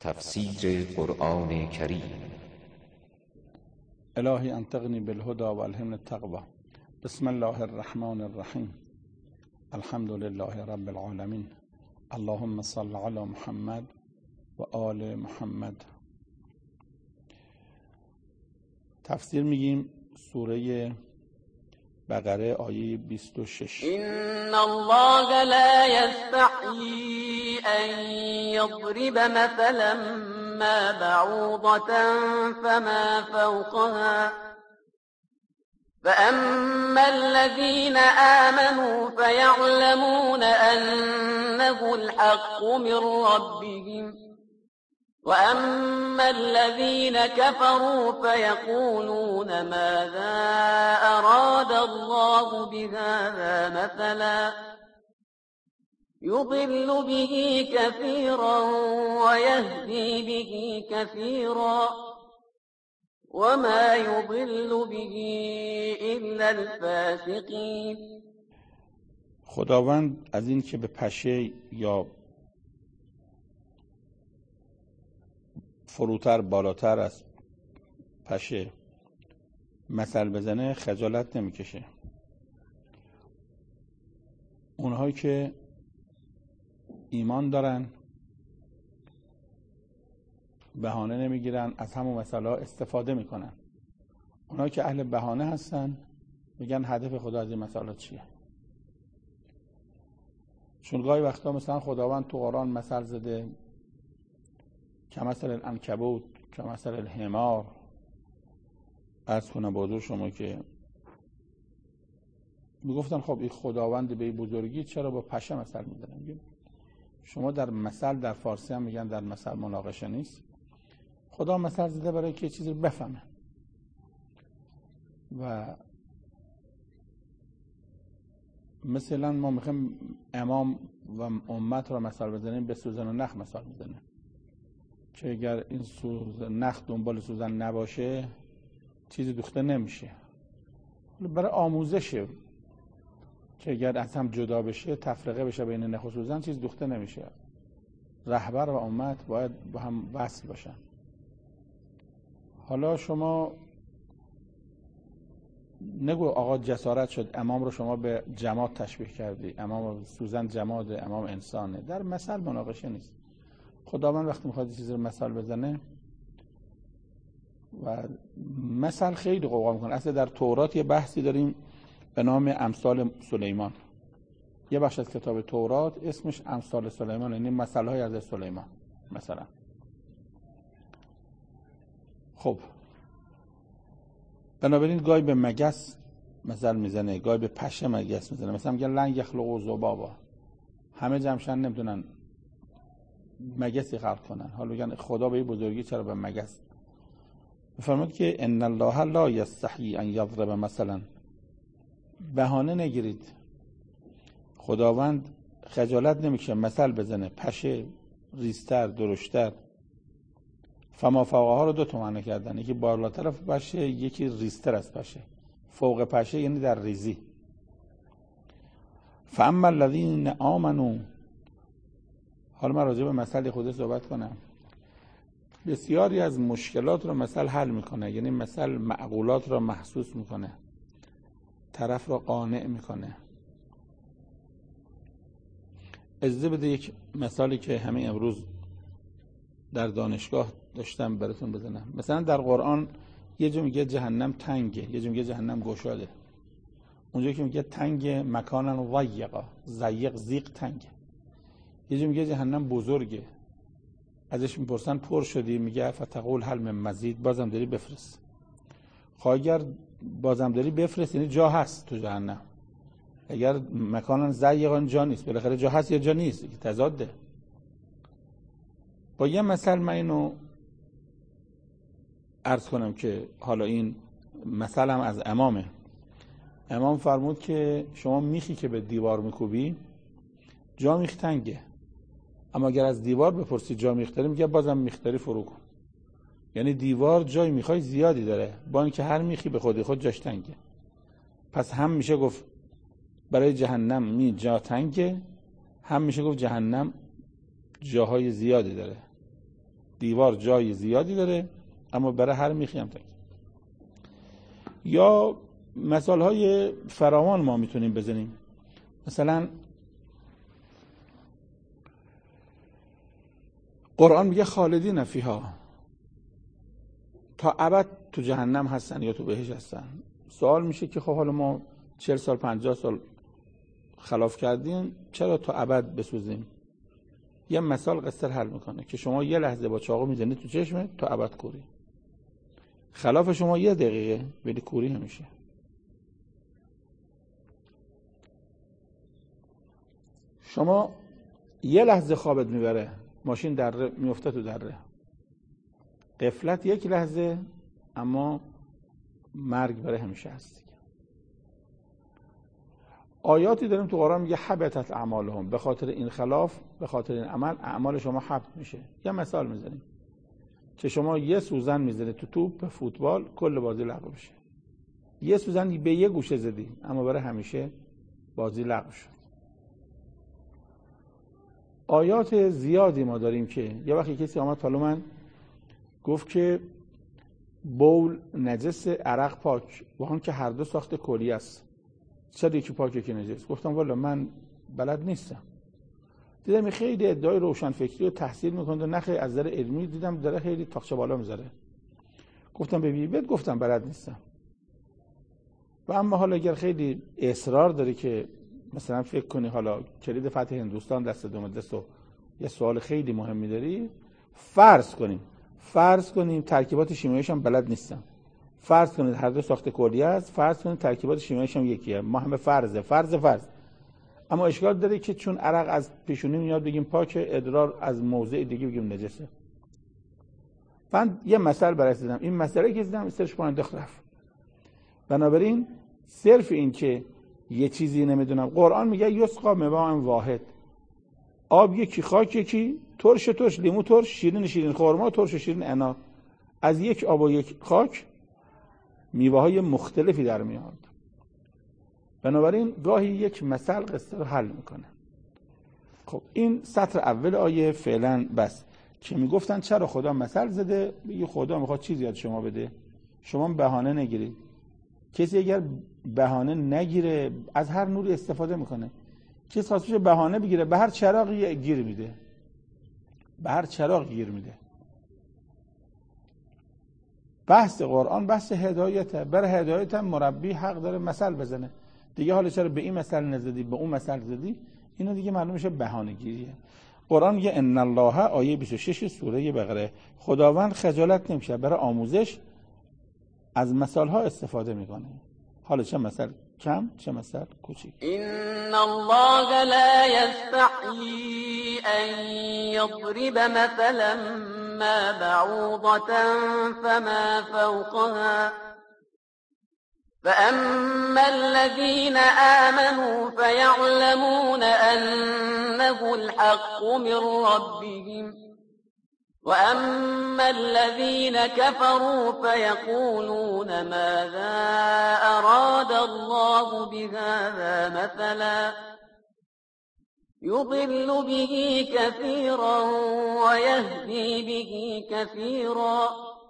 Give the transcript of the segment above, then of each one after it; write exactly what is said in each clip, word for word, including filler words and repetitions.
تفسیر قرآن کریم. الهی انطقنی بالهدى والهمنی التقوى. بسم الله الرحمن الرحیم. الحمد لله رب العالمین. اللهم صل علی محمد و آل محمد. تفسیر میگیم سوره بقره آیه بیست و شش. ان الله لا يستحيي ان يضرب مثلا ما بعوضة فما فوقها فأما الذين آمنوا فيعلمون أنه الحق من ربهم وأما الذين كفروا فيقولون ماذا أراد الله بهذا مثلا يضل به كثيرا ويهدي به كثيرا وما يضل به إلا الفاسقين. خداوند از این که به پشه یا فروتر بالاتر از پشه مثل بزنه خجالت نمیکشه. اونهایی که ایمان دارن بهانه نمیگیرن، از همون مثلا استفاده میکنن. اونهایی که اهل بهانه هستن میگن هدف خدا از این مثلا چیه. چون گاهی وقتا مثلا خداوند تو قرآن مثل زده کمثل العنکبوت کمثل الحمار. عرض کنم بازور شما که میگفتن خب این خداوند به این بزرگی چرا با پشه مثل میزنن؟ شما در مثل در فارسی هم میگن در مثل مناقشه نیست. خدا مثل زده برای که چیزی رو بفهمه و مثلا ما میخوایم امام و امت رو مثل بزنیم به سوزن و نخ مثل میزنیم که اگر این سوزن نخ دنبال سوزن نباشه چیزی دوخته نمیشه. برای آموزشه که اگر از هم جدا بشه تفرقه بشه بین نخ و سوزن چیز دوخته نمیشه. رهبر و امت باید با هم وصل باشن. حالا شما نگو آقا جسارت شد امام رو شما به جماد تشبیه کردی، امام سوزن جماده، امام انسانه. در مثل مناقشه نیست. خداوند وقتی میخواد چیزی رو مثال بزنه و مثل خیلی قوقا میکنه. اصلا در تورات یه بحثی داریم به نام امثال سلیمان. یه بخش از کتاب تورات اسمش امثال سلیمان، یعنی مثل‌های از سلیمان مثلا. خب بنابراین گاهی به مگس مثل میزنه، گاهی به پشه مگس میزنه. مثلا میگن لن یخلقوا ذبابا، همه جمشن نمیتونن مگسی خلق کنن. حالا میگن خدا به این بزرگی چرا به مگس؟ میفرماد که ان الله لا یستحیی ان یضرب مثلا. بهانه نگیرید، خداوند خجالت نمیکشه مثل بزنه. پشه ریزتر درشتر. فما فوقها رو دو تا معنی کردن، یکی بالاتر از پشه، یکی ریزتر از پشه. فوق پشه یعنی در ریزی. فاما الذین آمنوا. حالا من راجع به مثل خود صحبت کنم. بسیاری از مشکلات رو مثل حل میکنه، یعنی مثل معقولات رو محسوس میکنه، طرف رو قانع میکنه. اجازه بده یک مثالی که همین امروز در دانشگاه داشتم براتون بزنم. مثلا در قرآن یه جا میگه جهنم تنگه، یه جا میگه جهنم گشاده. اونجا که میگه تنگ مکانا ضیقا، ضیق زیق تنگه. یه جا میگه جهنم بزرگه، ازش میپرسن پر شدی؟ میگه فتقول هل من مزید، بازم داری بفرست. خب اگر بازم داری بفرست یعنی جا هست تو جهنم. اگر مکانا ضیقا جا نیست، بالاخره جا هست یا جا نیست، که تضاده. با یه مثل من اینو عرض کنم که حالا این مثل هم از امامه. امام فرمود که شما میخی که به دیوار میکوبی جا میخ تنگه، اما اگر از دیوار بپرسی جا میختاری، میگه بازم میختاری فرو کن. یعنی دیوار جای میخوای زیادی داره، با اینکه هر میخی به خودی خود جاش تنگه. پس هم میشه گفت برای جهنم می جا تنگه، هم میشه گفت جهنم جاهای زیادی داره. دیوار جای زیادی داره اما برای هر میخی هم تک. یا مثال های فراوان ما میتونیم بزنیم. مثلا قرآن میگه خالدین فیها، تا ابد تو جهنم هستن یا تو بهشت هستن. سوال میشه که خب حالا ما چهل سال پنجاه سال خلاف کردیم، چرا تا ابد بسوزیم؟ یه مثال قصر حل میکنه که شما یه لحظه با چاقو میزنید تو چشمت تا ابد کوری، خلاف شما یه دقیقه ولی کوری همیشه. شما یه لحظه خوابت میبره، ماشین دره میفته تو دره، غفلت یک لحظه اما مرگ برای همیشه هست. آیاتی داریم تو قرآن میگه حبطت اعمالهم، به خاطر این خلاف، به خاطر این عمل اعمال شما حبط میشه. یه مثال میزنیم که شما یه سوزن میزنید تو توپ فوتبال، کل بازی لغو بشه. یه سوزن به یه گوشه زدی اما برای همیشه بازی لغو شد. آیات زیادی ما داریم که یه وقتی کسی آمد پلو من گفت که بول نجس، عرق پاک، و آن که هر دو ساخت کلی است، چرا یکی پاک یکی نجس؟ گفتم والا من بلد نیستم. دیدم خیلی ادعای روشن فکری و تحصیل میکنه، نخی از نظر علمی دیدم داره خیلی تاقچه بالا میذاره. گفتم ببین بهت گفتم بلد نیستم. و اما حالا اگر خیلی اصرار داری که مثلا فکر کنی حالا کلید فتح هندوستان دست دوم دست و یه سوال خیلی مهمی داری، فرض کنیم فرض کنیم ترکیبات شیمیاییش هم بلد نیستم، فرض کنید هر دو ساخت کلیه است، فرض کنید ترکیبات شیمیاییش هم یکیه، ما همه فرضه فرض فرض اما اشکال داره که چون عرق از پیشونی میاد بگیم پاکه، ادرار از موضع دیگه بگیم نجسه. من یه مثال برای دیدم، این مسئله که دیدم استرش پایین داخت رفت. بنابراین صرف این که یه چیزی نمیدونم، قرآن میگه یسقا ماء واحد، آب یکی، خاک یکی، ترش ترش، لیمو ترش، شیرین شیرین، خرما ترش شیرین، انا از یک آب و یک خاک میوه های مختلفی در میاد. بنابراین گاهی یک مثل قصه رو حل میکنه. خب این سطر اول آیه فعلا بس که میگفتن چرا خدا مثل زده، بگی خدا میخواد چیزی یاد شما بده، شما بهانه نگیرید. کسی اگر بهانه نگیره از هر نوری استفاده میکنه. کسی خواستش بهانه بگیره به هر چراغی گیر میده، به هر چراغ گیر میده. بحث قرآن بحث هدایته، بر هدایت هم مربی حق داره مثل بزنه دیگه. حالا چرا به این مثل نزدی به اون مثل زدی، اینو دیگه معلوم میشه بهانه گیریه. قرآن میگه ان الله، آیه بیست و شش سوره بقره، خداوند خجالت نمیشه برای آموزش از مثال ها استفاده میکنه. حالا چه مثل کم چه مثل کوچیک. ان الله لا يستحيي ان يضرب مثلا ما بعوضة فما فوقها فأما الذين آمنوا فيعلمون أنه الحق من ربهم وأما الذين كفروا فيقولون ماذا أراد الله بهذا مثلا يضل به كثيرا ويهدي به كثيرا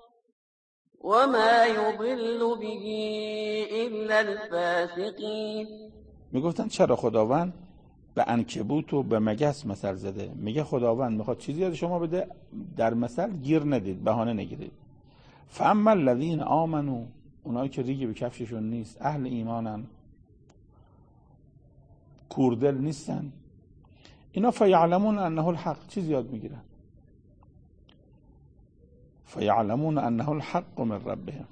وما يضل به إلا الفاسقين. میگفتن چرا خداوند به عنکبوت و به مگس مثل زده؟ میگه خداوند میخواد چیزی یاد شما بده، در مثل گیر ندید، بهانه نگیرید. فاما الذین آمنوا، اونایی که ریگی به کفششون نیست، اهل ایمانن، کوردل نیستن، اینا فیعلمون انه الحق، چیزی یاد میگیرن. فیعلمون انه الحق من ربهم.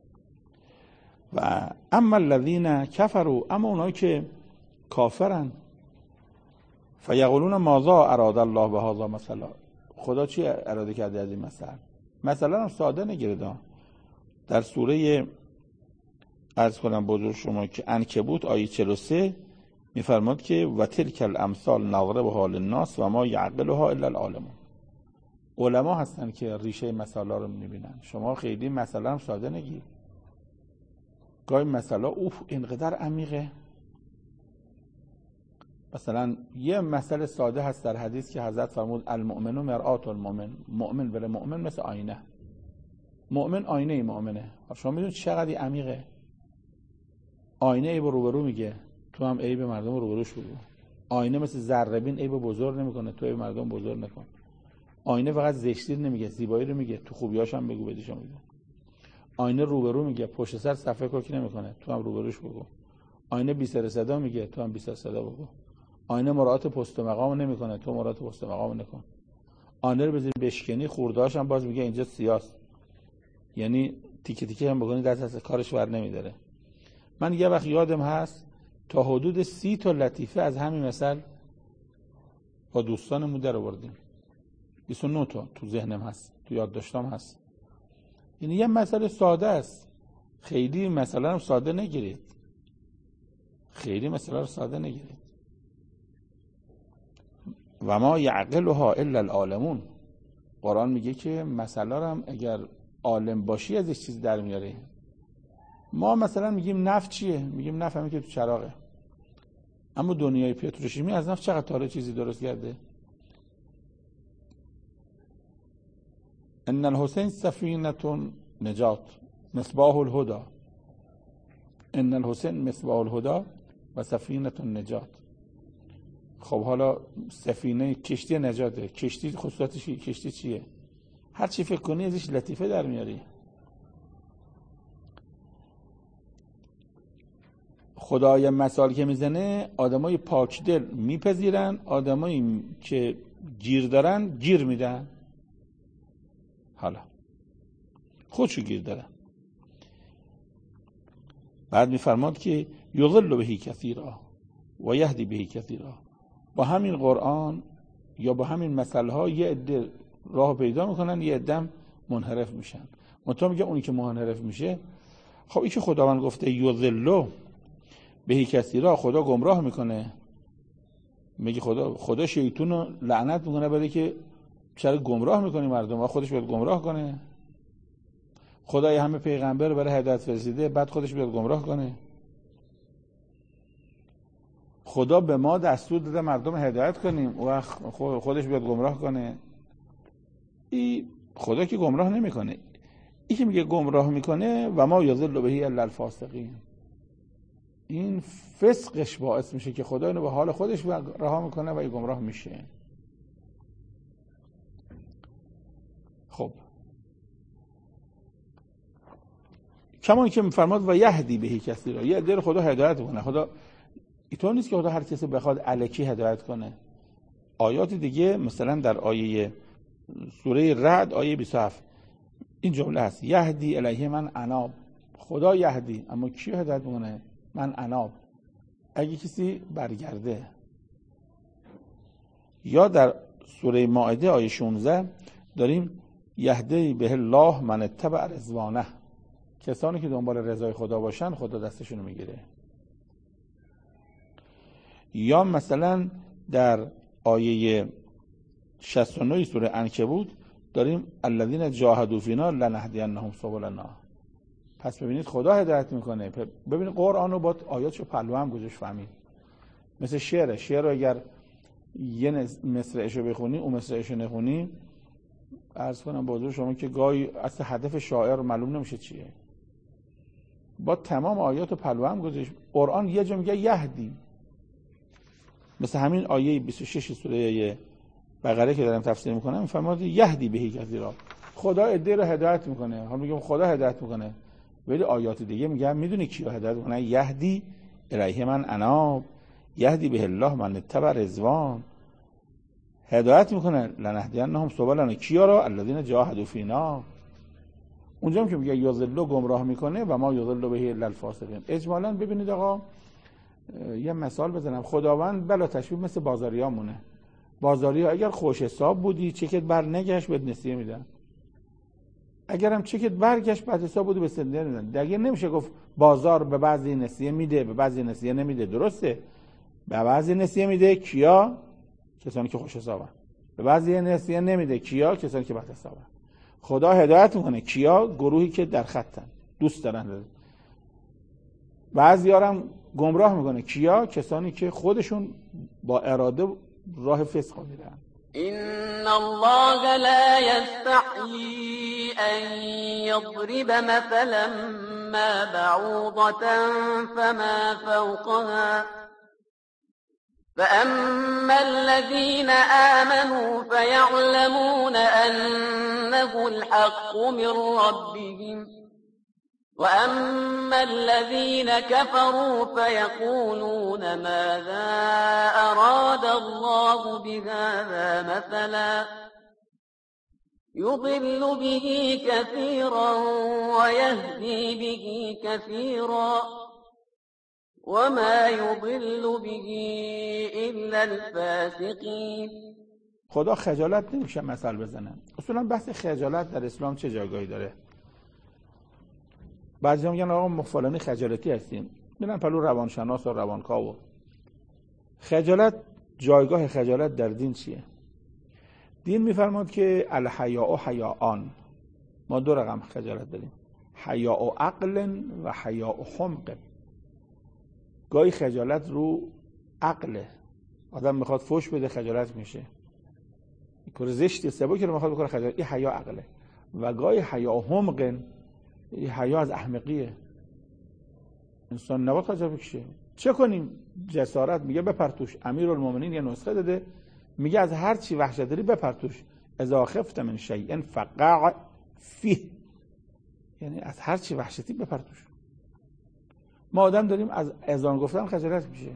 و اما الذین کفروا، اما اونایی که کافرن، فیقولون ماذا اراد الله بهذا مثلا، خدا چی اراده کرده از این مثل؟ مثلا هم ساده نگیرید. در سوره عرض کنم بزرگ شما که عنکبوت آیه چهل و سه میفرماد که و تلک الامثال نضربها للناس و ما یعقلها الا العالمون. علما هستن که ریشه مثلا رو میبینن. شما خیلی مثلا هم ساده نگیر. گاهی مثلا اوف اینقدر عمیقه. مثلا یه مسئله ساده هست در حدیث که حضرت فرمود المؤمن مرآت المؤمن، مؤمن بره مؤمن مثل آینه، مؤمن آینه ای مؤمنه. شما میدونید چقدر عمیقه. آینه عیب روبرو میگه، تو هم عیب مردم روبروش بگو. آینه مثل ذره بین عیب بزرگ نمیکنه، تو عیب مردم بزرگ نکن. آینه فقط زشتی نمیگه، زیبایی رو میگه، تو خوبیاش هم بگو بدیشو میگه. آینه روبرو میگه، پشت سر صفحه کوکی نمیکنه، تو هم روبروش بگو. آینه بی سر صدا میگه، تو هم بی سر صدا بگو. آینه مراعات پست و مقام نمیکنه، تو مراعات پست و مقام نکن. آینه رو بزنی بشکنی، خورده‌اش هم باز میگه اینجا سیاست، یعنی تیکه تیکه هم بکنی دست از کارش ور نمیداره. من یه وقت یادم هست تا حدود سی تا لطیفه از همین مثل با دوستانمون در آوردیم. بیست و نه تا تو ذهنم هست، تو یادداشتام هست. یعنی یه مسئله ساده است، خیلی مسئله رو ساده نگیرید، خیلی مسئله رو ساده نگیرید. و ما یعقلها الا العالمون. قرآن میگه که مسئله رو هم اگر عالم باشی ازش چیز در میاره. ما مثلا میگیم نفت چیه؟ میگیم نفت همین که تو چراغه. اما دنیای پتروشیمی از نفت چقدر تاره چیزی درست کرده؟ ان الحسین سفینه نجات مصباح الهدى، ان الحسین مصباح الهدى و سفینه نجات. خب حالا سفینه کشتی نجاته، کشتی خصوصاتش کشتی چیه؟ هر چی فکر کنی ازش لطیفه در میاری. خدای مثال که میزنه آدمای پاک دل میپذیرن، آدمایی که گیر دارن گیر میدن. حالا خودشو گیر دارن. بعد میفرماد که یضل بهی کثیرا و یهدی بهی کثیرا. با همین قرآن یا با همین مسئله ها یه عده راه پیدا میکنن، یه عده منحرف میشن. منتها میگه اونی که منحرف میشه، خب این که خداوند گفته یضل بهی کثیرا، خدا گمراه میکنه. میگه خدا خدا شیطون رو لعنت میکنه برای که چرا گمراه میکنی مردم و خودش باید گمراه کنه. خدای همه پیغمبر برای هدایت فرستاده، بعد خودش بیاد گمراه کنه. خدا به ما دستور داده مردم هدایت کنیم و خودش بیاد گمراه کنه. این خدا که گمراه نمیکنه. این که میگه گمراه میکنه و ما یضل بهی الا الفاسقین، این فسقش باعث میشه که خدا اینو به حال خودش رها میکنه و این گمراه میشه. خب کمان که میفرماد و یهدی بهی کثیرا، یه عده خدا هدایت کنه. خدا اینطور نیست که خدا هر کسی بخواد الکی هدایت کنه. آیات دیگه مثلا در آیه سوره رعد آیه بیست و هفت این جمله هست یهدی الیه من اناب. خدا یهدی، اما کی هدایت میکنه؟ من اناب، اگه کسی برگرده. یا در سوره مائده آیه شانزده داریم یهدی به الله من اتبع رضوانه، کسانی که دنبال رضای خدا باشن خدا دستشون میگیره. یا مثلا در آیه شصت و نه سوره عنکبوت داریم الذین جاهدوا فینا لنهدینهم سبلنا. پس ببینید خدا هدایت میکنه. ببینید قرآن رو با آیاتشو پلو هم گذاشت فهمید. مثل شعره، شعر رو اگر یه مصرعشو بخونی اون مصرعشو نخونی، عرض کنم بازو شما که گاهی اصلا هدف شاعر معلوم نمیشه چیه. با تمام آیاتو پلو هم گذاشت. قرآن یه جا میگه یهدی، مثل همین آیه بیست و شش سوره بقره که دارم تفسیر میکنم میفرماد یهدی بهی کثیرا، خدا عده رو هدایت میکنه. حالا میگم خدا هدایت میکنه، ولی آیات دیگه میگم میدونی کیو هدایت میکنه؟ یهدی الیه من اناب، یهدی به الله من اتبع رضوان. هدایت میکنه لنهدینهم سبلنا، کیا رو؟ الذین جاهدوا فینا. اونجا هم که میگه یضل گمراه میکنه و ما یضل به الا الفاسقین. اجمالاً ببینید آقا یه مثال بزنم. خداوند بلا تشبیه مثل بازاریا مونه. بازاریا اگر خوش حساب بودی چکت بر نگشت بهت نسیه میدن، اگرم چکت برگشت بعد حساب بودی به سنده میدن. دیگه نمیشه گفت بازار به بعضی نسیه میده به بعضی نسیه نمیده. درسته به بعضی نسیه میده، کیا؟ کسانی که خوش حسابن. به بعضی نسیه نمیده، کیا؟ کسانی که بد حسابن. خدا هدایت میکنه، کیا؟ گروهی که در خطن، دوست دارن. بعضی‌ها هم گمراه میکنه. کیا؟ کسانی که خودشون با اراده راه فسق میرن. إن الله لا يستحيي أن يضرب مثلا ما بعوضة فما فوقها فأما الذين آمنوا فيعلمون أنه الحق من ربهم وأما الذين كفروا فيقولون ماذا أراد الله بهذا مثلا يضل به كثيرا ويهدي به كثيرا وما يضل به إلا الفاسقين. خدا خجالت نمیشه مثل بزنه. اصولا بحث خجالت در اسلام چه جایگاهی داره؟ بعضی میگن آقا ما فلانی خجالتی هستیم، میرن پلو روانشناس و روانکاو. و خجالت، جایگاه خجالت در دین چیه؟ دین میفرماد که الحیاء حیاءان، ما دو رقم خجالت داریم، حیاء عقل و حیاء حمق. گاهی خجالت رو عقله، آدم میخواد فوش بده خجالت میشه، کار زشتی سبکی رو میخواد بکنه خجالت، این حیاء عقله. و گاهی حیاء حمق، این حیا از احمقیه، انسان نباید خجالت بکشه. چه کنیم؟ جسارت میگه بپرتوش. امیرالمومنین یه نسخه داده، میگه از هر چی وحشت داری بپرتوش. اذا خفت من شیء فقع فیه، یعنی از هر چی وحشتی بپرتوش. ما آدم داریم از اذان گفتن خجالت میشه.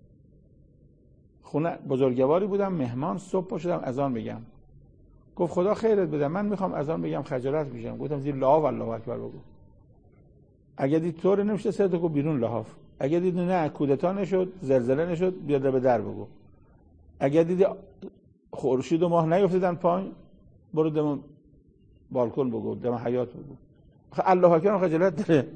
خونه بزرگواری بودم، مهمان، صبح پا شدم اذان بگم، گفت خدا خیرت بده من میخوام اذان بگم خجالت میشم. گفتم زیر لحاف الله اکبر بگو. اگه دید طور نمیشه سه تا کو بیرون لحاف. اگه دید نه کودتا نشد، زلزله نشد، بیاد به در بگو. اگه دید خورشید و ماه نیافتادن پایین، برو دم بالکن بگو، دم حیات بگو. الله اکبر خجالت داره.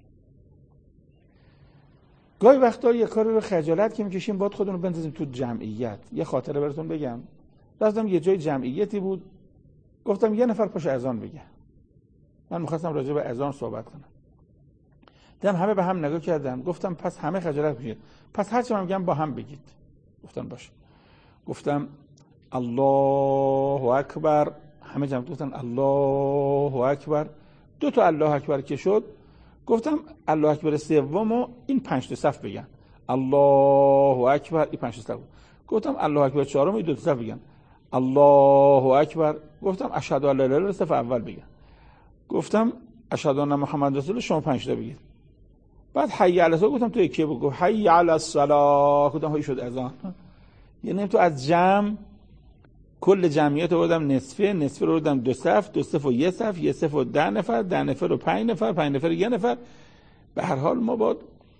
گاهی وقتا یه کاری رو خجالت که میکشیم باید خودمون رو بندازیم تو جمعیت. یه خاطره براتون بگم. رفتم یه جای جمعیتی بود، گفتم یه نفر پاش اذان بگه. من می‌خواستم راجع به اذان صحبت کنم. دیدم همه به هم نگاه کردن. گفتم پس همه خجالت می‌کشید، پس هر چی من میگم با هم بگید. گفتن باشه. گفتم الله اکبر، همه جمع گفتن الله اکبر. دو تا الله اکبر که شد، گفتم الله اکبر سومو این پنج تا صف بگن. الله اکبر، این پنج تا صف. گفتم الله اکبر چهارم این دو تا صف بگن. الله اکبر. گفتم اشهد ان لا اله الا الله صف اول بگن. گفتم اشهد ان محمد رسول الله شما پنج تا بگید. بعد حی علی الصلاه گفتم تو یکی بگو، حی علی الصلاه. گفتم هی شد اذان. یعنی تو از جمع کل جمعیت رو بردم نصفه، نصفه رو بردم دو صف، دو صف و یه صف، یه صف و ده نفر، ده نفر و پنج نفر، پنج نفر و یه نفر. به هر حال ما باید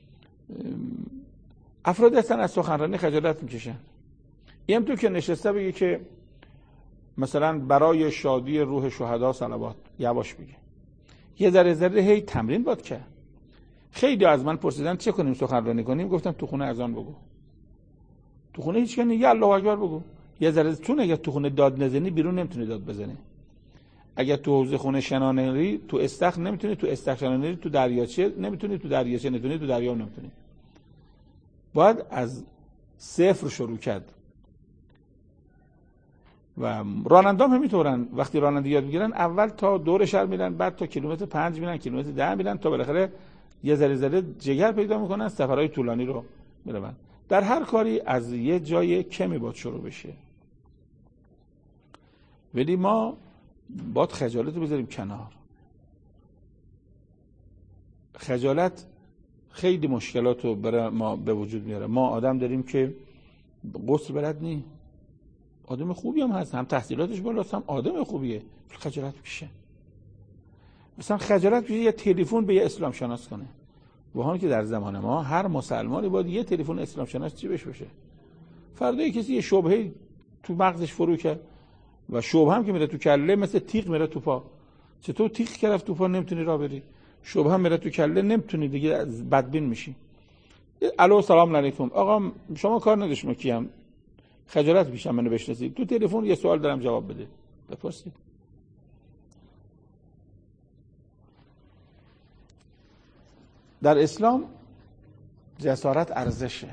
افراد هستن از سخنرانی خجالت میکشن. این تو که نشسته بگه که مثلا برای شادی روح شهدا صلوات، یواش بگه. یه ذره ذره هی تمرین باید کرد. خیلی از من پرسیدن چه کنیم سخنرانی کنیم؟ گفتم تو خونه اذان بگو. تو خونه هیچ کنی یه الله اکبر بگو. یه ذره چون اگه تو خونه داد نزنی بیرون نمیتونی داد بزنی. اگه تو حوض خونه شنانری، تو استخر نمیتونی، تو استخر شنانری، تو دریاچه نمیتونی، تو دریاچه نمیتونی، تو دریا نمیتونی. باید از صفر شروع کرد. و رانندام همینطورن، وقتی رانندگی یاد میگیرن اول تا دور شهر میرن، بعد تا کیلومتر پنج میرن، کیلومتر ده میرن، تا بالاخره یه ذره ذره جگر پیدا میکنن، سفرهای طولانی رو میرن. در هر کاری از یه جای کمی باید شروع بشه. ولی ما باید خجالت رو بذاریم کنار. خجالت خیلی مشکلات رو برای ما به وجود میاره. ما آدم داریم که غسل بلد نی، آدم خوبی هم هست، هم تحصیلاتش بالاست، هم آدم خوبیه، خجالت میشه. مثلا خجالت میشه یه تلفن به یه اسلام شناس کنه. وحال که در زمان ما هر مسلمانی باید یه تلفن اسلام شناس چی بشه بشه. فردا کسی یه شبهه تو مغزش فرو کرد و شبهه هم که میره تو کله مثل تیغ میره تو پا. چطور تیغ کرد تو پا نمیتونی راه بری؟ شبهه هم میره تو کله نمیتونی دیگه، بدبین میشی. الو سلام علیکم آقا شما کار نداشتم کیم؟ خجالت میشم منو بشناسید؟ تو تلفن یه سوال دارم جواب بده. بپرسید. در اسلام جسارت ارزشه،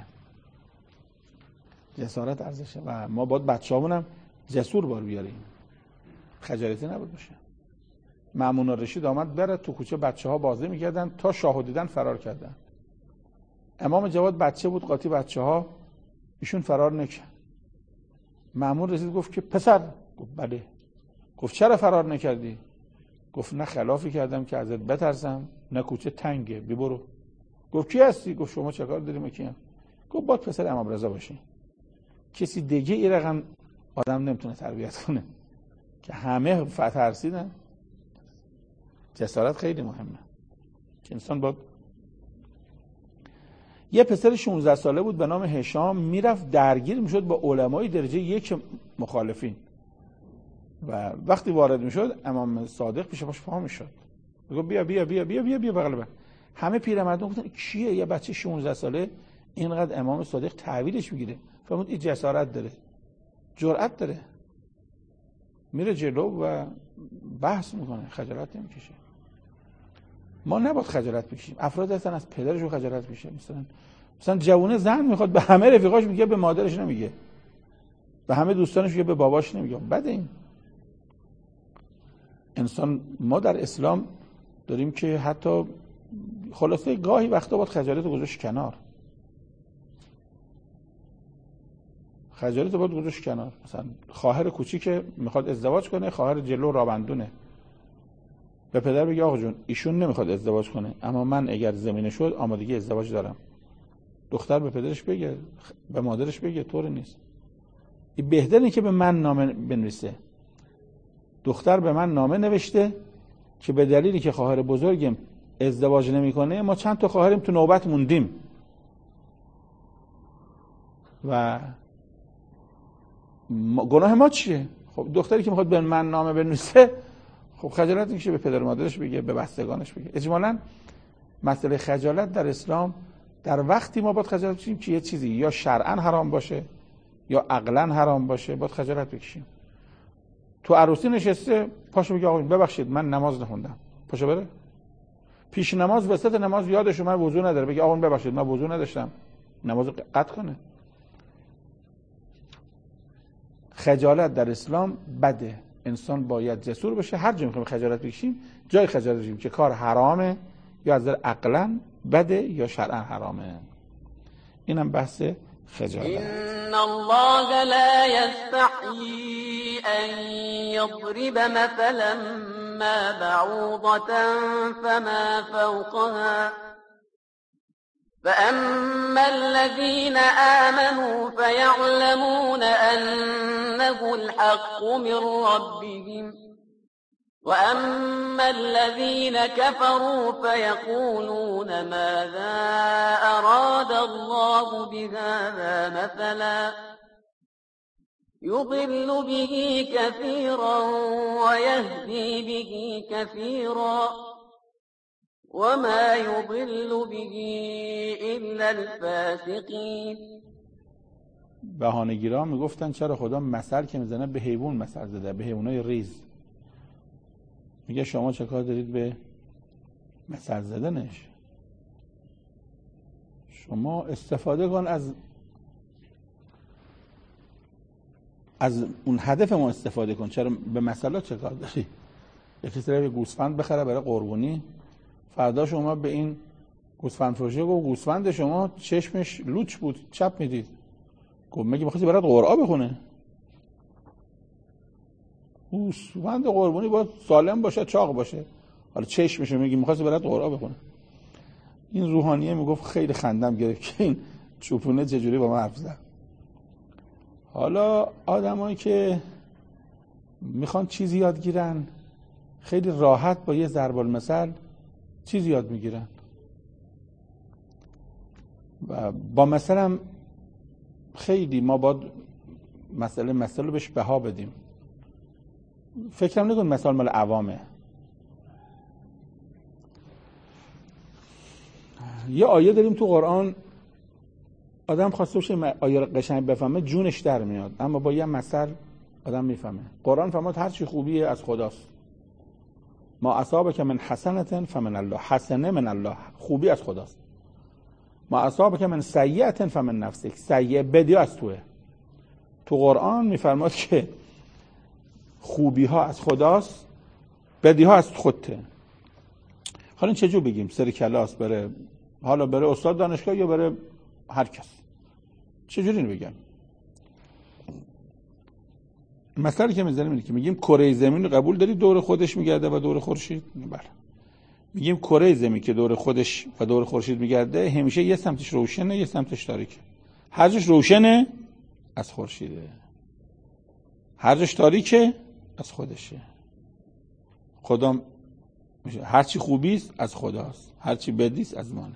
جسارت ارزشه و ما باید بچه‌مونم جسور بار بیاریم، خجالتی نبود باشه. مأمون الرشید آمد بره تو کوچه، بچه‌ها بازی می‌کردن تا شاهو دیدن فرار کردن. امام جواد بچه بود قاطی بچه‌ها، ایشون فرار نکرد. مأمون رسید گفت که پسر، گفت بله. گفت چرا فرار نکردی؟ گفت نه خلافی کردم که ازت بترسم، نه کوچه تنگه، بی برو. گفت کی هستی؟ گفت شما چه کار داری ما کیم؟ گفت باید پسر امام رضا باشی. کسی دیگه این رقم آدم نمیتونه تربیت کنه که همه ترسیدن. جسارت خیلی مهمه که انسان باید. یه پسر شانزده ساله بود به نام هشام، میرفت درگیر میشد با علمای درجه یک مخالفین و وقتی وارد میشد امام صادق پیش پاش پا میشد، میگفت بیا بیا بیا بیا بیا بیا بغل من. همه پیرمردان گفتن کیه یه بچه شانزده ساله اینقدر امام صادق تحویلش میگیره؟ فهمید این جسارت داره، جرأت داره، میره جلو و بحث میکنه، خجالت نمیکشه. ما نباید خجالت بکشیم. افراد هستن از پدرشون خجالت میشه، مثلا مثلا جوونه زن میخواد به همه رفیقاش میگه، به مادرش نمیگه، به همه دوستانش میگه، به باباش نمیگه. بده این انسان. ما در اسلام داریم که حتی خلاصه گاهی وقتا باید خجالت رو گذاشت کنار، خجالت رو باید گذاشت کنار. مثلا خواهر کوچیک میخواد ازدواج کنه، خواهر جلو رابندونه، به پدر بگه آقا جون ایشون نمیخواد ازدواج کنه اما من اگر زمینه شد آمادگی ازدواج دارم. دختر به پدرش بگه، به مادرش بگه، طور نیست. این بهتره که به من نامه بنویسه. دختر به من نامه نوشته که به دلیلی که خواهر بزرگم ازدواج نمیکنه ما چند تا خواهریم تو نوبت موندیم و ما گناه ما چیه؟ خب دختری که میخواد به من نامه بنویسه خب خجالت میکشه به پدر و مادرش بگه، به بستگانش بگه. اجمالاً مسئله خجالت در اسلام در وقتی ما باید خجالت بکشیم که یه چیزی یا شرعاً حرام باشه یا عقلاً حرام باشه، باید خجالت بکشیم. تو عروسی نشسته پاشو بگه آقا ببخشید من نماز نخوندم، پاشو بره. پیش نماز وسط نماز یادش اومد وضو نداره، بگه آقا ببخشید من وضو نداشتم، نماز قطع کنه. خجالت در اسلام بده. انسان باید جسور باشه. هر جا میخوایم خجالت بکشیم جای خجالت بکشیم که کار حرامه یا از نظر عقلاً بده یا شرعاً حرامه. اینم بحث خجالت. ان الله لا يستحيي ان يضرب مثلا ما بعوضة فما فوقها فأما الذين آمنوا فيعلمون أنه الحق من ربهم وأما الذين كفروا فيقولون ماذا أراد الله بهذا مثلا يضل به كثيرا ويهدي به كثيرا وما يضل به إلا الفاسقين. بهانه‌گیرا میگفتن چرا خدا مثل که میزنه به حیوان مثل زده، به حیوانای ریز. میگه شما چه کار دارید به مثل زدنش؟ شما استفاده کن از از اون هدف ما استفاده کن. چرا به مثلا چه کار داری؟ یکی سری گوسفند بخره برای قربونی، فردا شما به این گوسفند فروشه گفت گوسفند شما چشمش لوچ بود چپ میدید، گفت مگه می‌خواستی برات قرآن بخونه؟ گوسفند قربونی باید سالم باشه، چاق باشه، حالا چشمشو میگی می‌خواستی برات قرآن بخونه. این روحانیه میگفت خیلی خندم گرفت که این چوپونه چجوری با من حرف زد. حالا آدمایی که میخوان چیزی یاد گیرن خیلی راحت با یه ضرب المثل چیزی یاد میگیرن و با مثلا خیلی ما باید مسئله مسئله بهش بها بدیم. فکرم نکن مثال مال عوامه. یه آیه داریم تو قرآن آدم خواسته باشه آیه قشنگ بفهمه جونش در میاد، اما با یه مثل آدم میفهمه. قرآن فرمود هر چی خوبیه از خداست. ما اصابک من حسنة فمن الله، حسنه من الله، خوبی از خداست. ما اصابک من سیئة فمن نفسک. سیئه بدی از توه. تو قرآن میفرماد که خوبی ها از خداست، بدی ها از خودته. حالا این چجور بگیم؟ سر کلاس بره، حالا بره استاد دانشگاه یا بره هر کس، چجوری اینو بگم؟ مثالی که میزنیم اینه که میگیم کره زمین رو قبول داری دور خودش میگرده و دور خورشید؟ بله. میگیم کره زمین که دور خودش و دور خورشید میگرده همیشه یه سمتش روشنه یه سمتش تاریکه. هر جاش روشنه از خورشیده، هر جاش تاریکه از خودشه. خدا هر چی خوبیست از خداست، هر چی بدیست از مانه.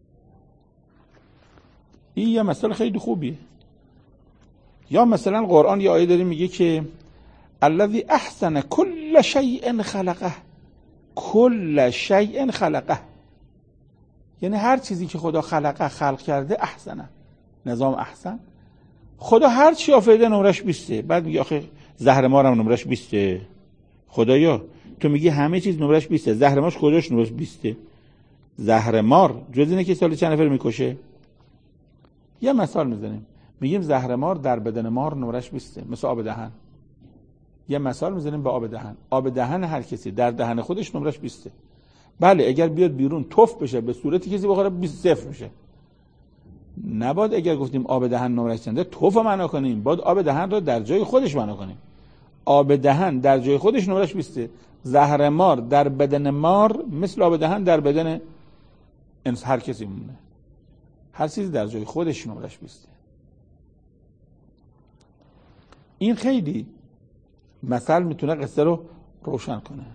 این یه مثال خیلی خوبیه. یا مثلا قرآن یه آیه داره میگه که الذی احسن کل شیء خلقه، کل شیء خلقه، یعنی هر چیزی که خدا خلقه خلق کرده احسنه، نظام احسن. خدا هر چی آفریده نمرش بیسته. بعد میگه آخه زهر مار هم نمرش بیسته. خدایا تو میگی همه چیز نمرش بیسته، زهر مارش کجاش نمرش بیسته؟ زهر مار جز اینه که سال چند نفر میکشه؟ یه مثال میزنیم میگیم زهر مار در بدن مار نمرش بیسته، مثل آب دهن. یه مثال میزنیم به آب دهن. آب دهن هر کسی در دهن خودش نمرش بیسته. بله اگر بیاد بیرون توف بشه به صورتی کسی بخوره بیست صفر میشه. نباید اگر گفتیم آب دهن نمرش چنده توف معنا کنیم، باید آب دهن رو در جای خودش معنا کنیم. آب دهن در جای خودش نمرش بیسته. زهر مار در بدن مار مثل آب دهن در بدن انس هر کسی مونه. هر چیزی در جای خودش نمرش بیسته. این خیلی مثل میتونه قصه رو روشن کنه.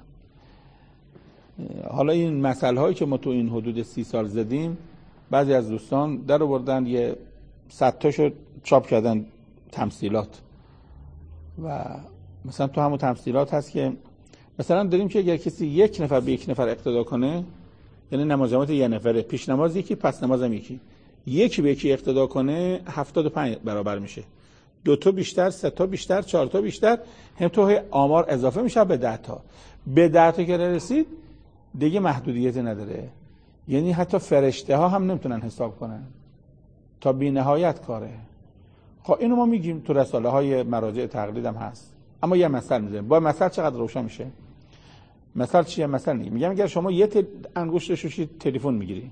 حالا این مثل هایی که ما تو این حدود سی سال زدیم بعضی از دوستان در آوردن یه صد تاشو چاپ کردن تمثیلات. و مثلا تو همون تمثیلات هست که مثلا داریم که اگر کسی یک نفر به یک نفر اقتدا کنه، یعنی نماز جماعت یه نفره، پیش نماز یکی پس نماز هم یکی، یکی به یکی اقتدا کنه هفتاد و پنج برابر میشه. دو تا بیشتر، سه تا بیشتر، چهار تا بیشتر، هم تو آمار اضافه میشه به ده تا. به ده تا که رسید دیگه محدودیتی نداره. یعنی حتی فرشته ها هم نمیتونن حساب کنن، تا بی نهایت کاره. خب اینو ما میگیم تو رساله های مراجع تقلید هم هست. اما یه مثال میزنیم. با مثال چقدر روشن میشه؟ مثال چیه؟ مثلا میگم میگم اگر شما یه تل... انگشت داشته باشی تلفن میگیری،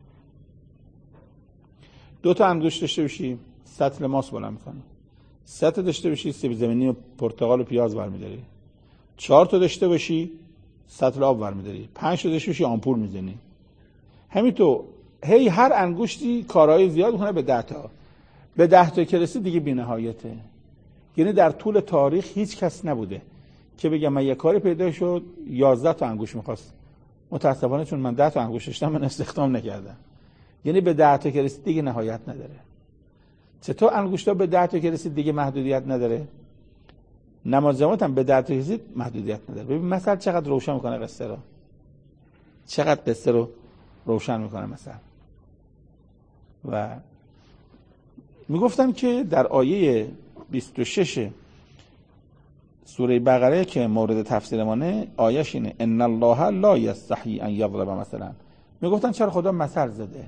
دو تا انگشت داشته باشی سطل ماست بالا میکنی، سه تا داشته باشی سیب زمینی و پرتقال و پیاز برمیداری، چهار تا داشته باشی سطل آب برمیداری، پنج تا داشته باشی آمپول میزنی. همینطور هی هر انگشتی کارهای زیاد میکنه به ده تا. به ده تا که رسید دیگه بی‌نهایته. یعنی در طول تاریخ هیچ کس نبوده که بگم من یه کاری پیدا شد یازده تا انگشت میخواست، متاسفانه چون من ده تا انگشت داشتم من استخدام نکردم. یعنی به ده تا که رسید دیگه نهایت نداره. چطور انگشتا به ده تا که رسید دیگه محدودیت نداره؟ نماز جماعت هم به ده تا که رسید محدودیت نداره. ببین مثلا چقدر روشن میکنه قصه رو، چقدر قصه رو روشن میکنه. مثلا و میگفتم که در آیه بیست و شش سوره بقره که مورد تفسیر مانه آیهش اینه ان الله لا یستحیی ان یضرب مثلا. میگفتن چرا خدا مثل زده؟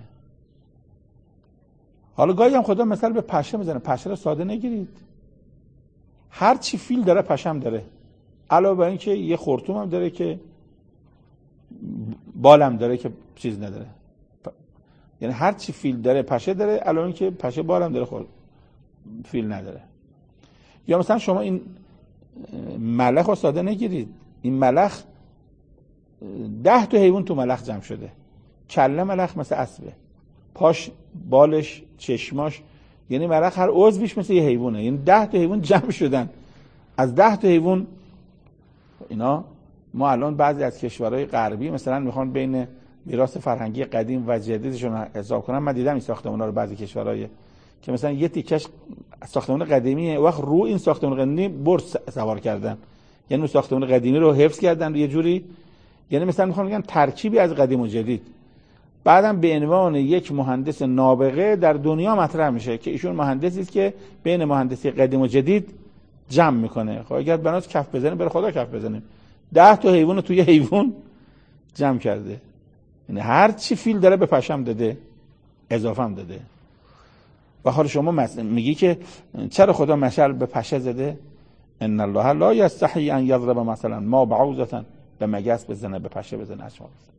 حالا گاهی هم خدا مثل به پشه میزنه. پشه رو ساده نگیرید، هر چی فیل داره پشم داره، علاوه بر این که یه خرطوم هم داره که بالم داره که چیز نداره. یعنی هر چی فیل داره پشه داره، علاوه این که پشه بالم داره خود فیل نداره. یا مثلا شما این ملخ رو ساده نگیرید. این ملخ ده تا حیوان تو ملخ جمع شده. کله ملخ مثل اسبه، پاش، بالش، چشماش، یعنی ملخ هر عضویش مثل یه حیوانه. یعنی ده تا حیوان جمع شدن. از ده تا حیوان اینا ما الان بعضی از کشورهای غربی مثلا میخوان بین میراث فرهنگی قدیم و جدیدشون حساب کنن. من دیدم این ساختمان‌ها رو بعضی کشورهای که مثلا یه تیکش ساختمان قدیمیه، وقت رو این ساختمان قدیمی برج سوار کردن، یعنی ساختمان قدیمی رو حفظ کردن یه جوری. یعنی مثلا میخوان بگن ترکیبی از قدیم و جدید. بعدم به عنوان یک مهندس نابغه در دنیا مطرح میشه که ایشون مهندسی است که بین مهندسی قدیم و جدید جمع میکنه. خب اگر بناس کف بزنه بره خدا کف بزنه. ده تا حیوان رو توی حیوان جمع کرده. یعنی هر چی فیل داره به پشم داده. اضافه هم داده. و حال شما مثلا میگی که چرا خدا مشعل به پشه زده؟ ان الله لا یستحی ان یضرب مثلا ما بعوضه، به مگس بزنه، به پشه بزنه، از شما بزنه.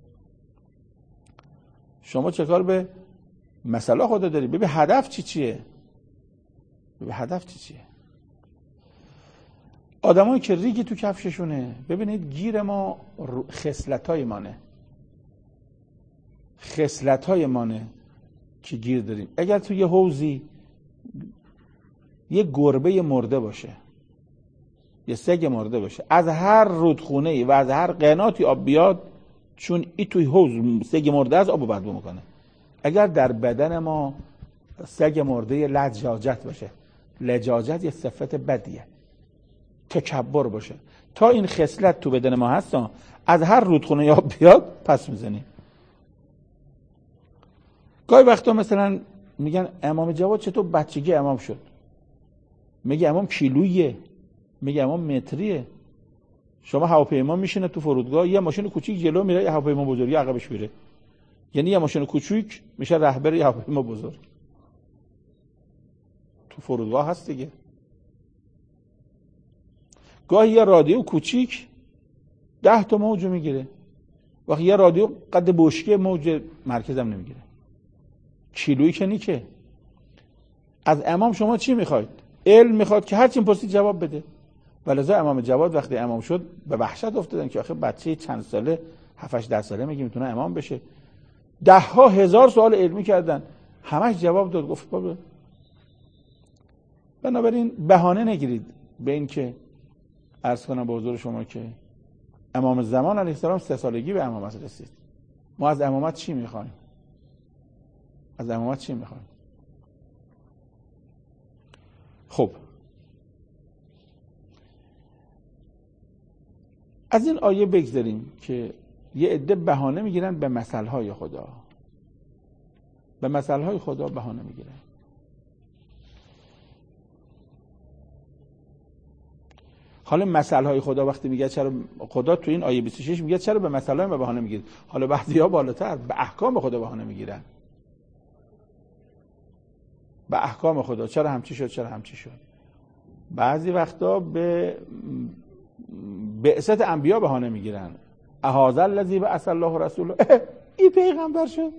شما چه کار به مثلا خدا داری؟ ببین هدف چی چیه؟ ببین هدف چی چیه؟ آدمایی که ریگی تو کفششونه، ببینید گیر ما خصلتای مانه خصلتای مانه که گیر داریم. اگر تو یه حوضی یه گربه مرده باشه، یه سگ مرده باشه، از هر رودخونه ای و از هر قناتی آب بیاد، چون ای توی حوض سگ مرده از آبو بدبو میکنه. اگر در بدن ما سگ مرده لجاجت باشه، لجاجت یه صفت بدیه، تکبر باشه، تا این خصلت تو بدن ما هست، از هر رودخونه ای آب بیاد پس میزنیم. گاهی وقتا مثلا میگن امام جواد چطور بچگی امام شد؟ میگه امام کیلویه، میگه امام متریه. شما هواپیما میشینه تو فرودگاه، یه ماشین کوچیک جلو میره، یه هواپیما بزرگی عقبش میره، یعنی یه ماشین کوچیک میشه رهبر یه هواپیما بزرگ. تو فرودگاه هست دیگه. گاهی یه رادیو کوچیک ده تا موج میگیره، وقتی یه رادیو قد بشکه موج مرکزم نمیگیره. کیلویی که نیکه. از امام شما چی میخواید؟ علم میخواد که هر چی پرسید جواب بده. ولذا امام جواد وقتی امام شد به وحشت افتادن که آخه بچه چند ساله، هفت هشت ده ساله میگه میتونه امام بشه. ده ها هزار سوال علمی کردن، همش جواب داد. گفت بابا بنابراین بهانه نگیرید به این که عرض کنم به حضور شما که امام زمان علیه السلام سه سالگی به امامت رسید. ما از امامت چی میخوایم؟ از امامت چی میخوایم؟ خب از این آیه بگذاریم که یه عده بهانه میگیرن به مثلهای خدا، به مثلهای خدا بهانه میگیرن. حالا مثلهای خدا وقتی میگه چرا خدا تو این آیه بیست و شش میگه چرا به مثلهای ما بهانه میگیرید، حالا بعضی‌ها بالاتر به احکام خدا بهانه میگیرن. به احکام خدا چرا همچی شد، چرا همچی شد. بعضی وقتا به بعثت انبیا بهانه میگیرن. اهذا الذی بعث الله رسوله، این پیغمبر شد.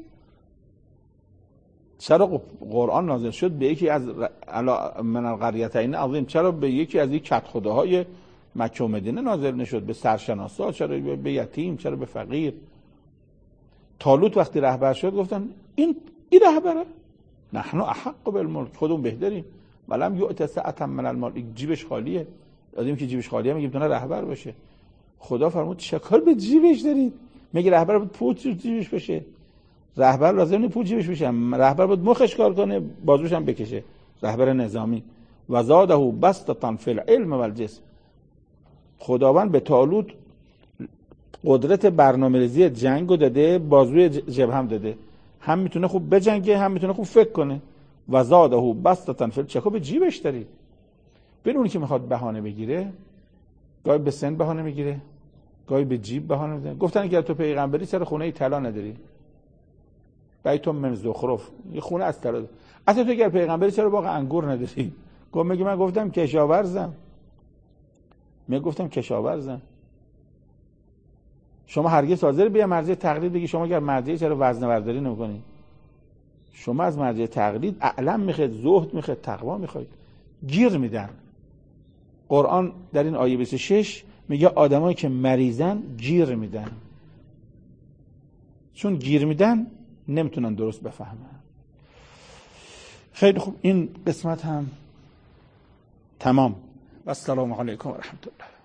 چرا قرآن نازل شد به یکی از من القریتین عظیم؟ چرا به یکی از این کت خداهای مکه و مدینه نازل نشد؟ به سرشناسا، چرا به یتیم، چرا به فقیر؟ طالوت وقتی رهبر شد گفتن این این رهبره، نحن احق بالملک، خودمون بهتریم. ولم یؤت سعة من المال، جیبش خالیه. آدمی که جیبش خالیه میگه میتونه رهبر باشه. خدا فرمود چکار به جیبش دارید؟ میگه رهبر بود پول جیبش بشه. رهبر لازم نیست پول جیبش بشه، رهبر بود مخش کار کنه، بازوش هم بکشه. رهبر نظامی. و زاده بسطة فی العلم والجسم. خداوند به طالوت قدرت برنامه‌ریزی جنگو داده، بازوی جبهه هم داده، هم میتونه خوب بجنگه، هم میتونه خوب فکر کنه. و زاده بسطة فی، چکار به جیبش دارید؟ ببین اونی که میخواد بهانه بگیره، گاهی به سن بهانه میگیره، گاهی به جیب بهانه میده. گفتن اگه تو پیغمبری چرا خونه طلا نداری؟ بیتون من زخرف، یه خونه از طلا. اصلا تو اگر پیغمبری چرا باغ انگور نداری؟ گفت میگه من گفتم کشاورزم. من گفتم کشاورزم. شما هرگز حاضر بیا مرجع تقلید بگی شما اگر مرجع چرا وزنه برداری نمی‌کنی؟ شما از مرجع تقلید اعلم میخواید، زهد میخواید، تقوا میخواید. گیر میدن. قرآن در این آیه بیست و شش میگه آدمایی که مریضن گیر میدن. چون گیر میدن نمیتونن درست بفهمن. خیلی خوب، این قسمت هم تمام. و السلام علیکم و رحمت الله.